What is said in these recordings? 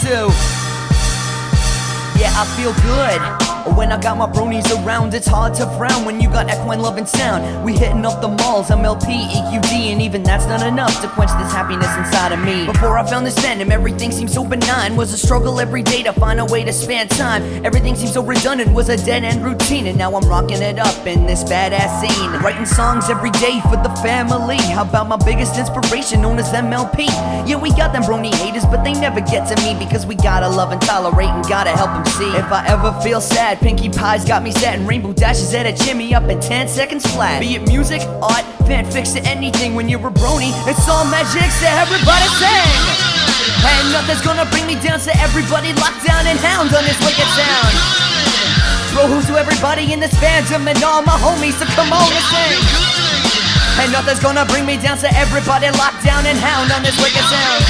too. Yeah, I feel good when I got my bronies around. It's hard to frown when you got equine love and sound. We hitting up the malls, MLP, EQD, and even that's not enough to quench this happiness inside of me. Before I found this fandom, everything seemed so benign. Was a struggle every day to find a way to span time. Everything seemed so redundant, was a dead-end routine. And now I'm rocking it up in this badass scene, writing songs every day for the family. How about my biggest inspiration, known as MLP? Yeah, we got them brony haters, but they never get to me, because we gotta love and tolerate and gotta help them see. If I ever feel sad, Pinkie Pie's got me set, and Rainbow Dashes at a chimney up in 10 seconds flat. Be it music, art, fanfics, or anything, when you're a brony, it's all magic, so everybody sing! And nothing's gonna bring me down, so everybody lock down and hound on this wicked sound. Throw who's to everybody in this fandom and all my homies, so come on and sing. And nothing's gonna bring me down, so everybody lock down and hound on this wicked sound.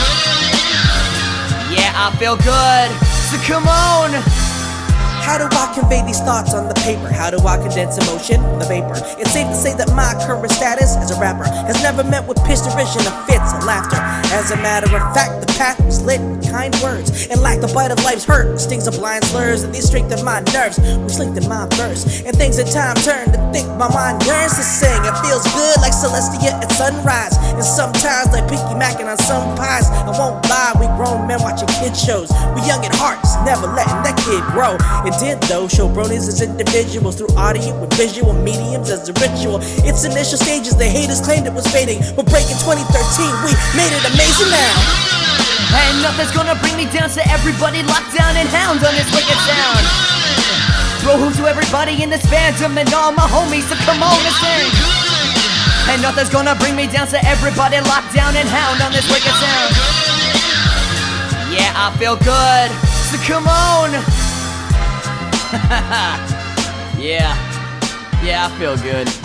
Yeah, I feel good, so come on. How do I convey these thoughts on the paper? How do I condense emotion in the vapor? It's safe to say that my current status as a rapper has never met with piss derision of fits and laughter. As a matter of fact, the path was lit with kind words, and like the bite of life's hurt, the stings of blind slurs, and these strengthen my nerves, which linked in my verse. And things in time turn to think, my mind yearns to sing. It feels good like Celestia at sunrise, and sometimes like Pinky Mackin' on some pies. I won't lie, we grown men watching kid shows. We young at hearts, never letting that kid grow. It did though, show bronies as individuals through audio and visual mediums as a ritual. Its initial stages, the haters claimed it was fading, but breaking 2013, we made it amazing now. And nothing's gonna bring me down, so everybody lock down and hound on this wicked sound. Throw who's to everybody in this fandom and all my homies, so come on and sing. And nothing's gonna bring me down, so everybody lock down and hound on this wicked sound. Yeah, I feel good, so come on. Yeah, I feel good.